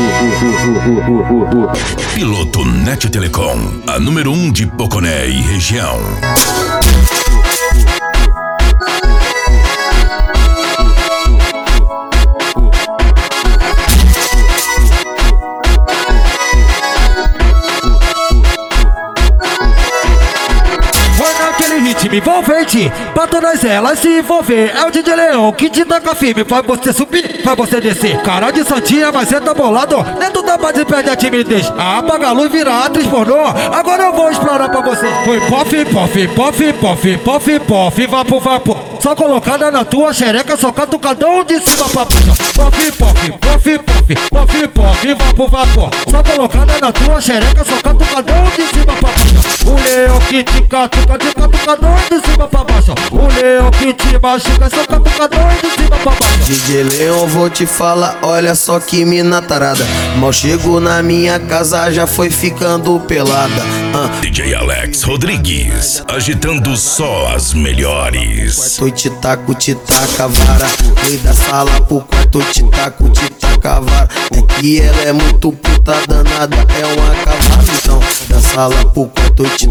Piloto Net Telecom, a número 1 de Poconé e região. Ritmo envolvente, pra todas elas se envolver. É o DJ Leão que te taca firme, faz você subir, faz você descer. Cara de santinha, mas cê tá bolado, dentro da base perde a timidez. Apaga a luz, vira atriz pornô, agora eu vou explorar pra você. Foi pof, pof, pof, pof, pof, pof, vapor, vapor. Só colocada na tua xereca, só catucadão de cima pra baixo. Pof, pof, pof, pof, pof, pof, vapor, vapor. Só colocada na tua xereca, só catucadão de cima pra baixo. O leão que te catuca, de catucadão de cima pra baixo. O leão que te machuca, só catucadão de cima pra baixo. DJ Leão, vou te falar, olha só que mina tarada. Mal chegou na minha casa, já foi ficando pelada. DJ Alex Rodrigues, agitando só as melhores. Quarto te taca vara, fui da sala pro quarto te taca vara. É que ela é muito puta danada, é uma cavalo. Então, da sala pro quarto te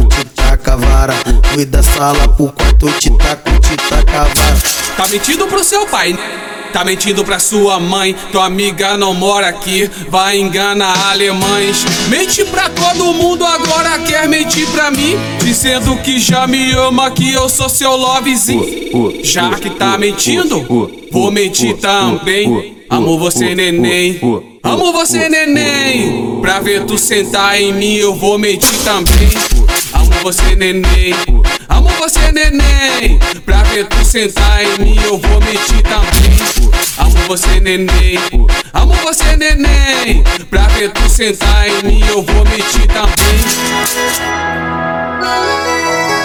taca vara, fui da sala pro quarto te taca vara. Tá mentindo pro seu pai, tá mentindo pra sua mãe. Tua amiga não mora aqui, vai enganar alemães. Mente pra todo mundo, agora quer mentir pra mim, dizendo que já me ama, que eu sou seu lovezinho. Já que tá mentindo, vou mentir também. Amo você, neném, amo você, neném. Pra ver tu sentar em mim, eu vou mentir também. Amo você, neném, amo você, neném. Pra ver tu sentar em mim, eu vou mentir também. Amo você, neném, amo você, neném. Pra ver tu sentar em mim, eu vou mentir também.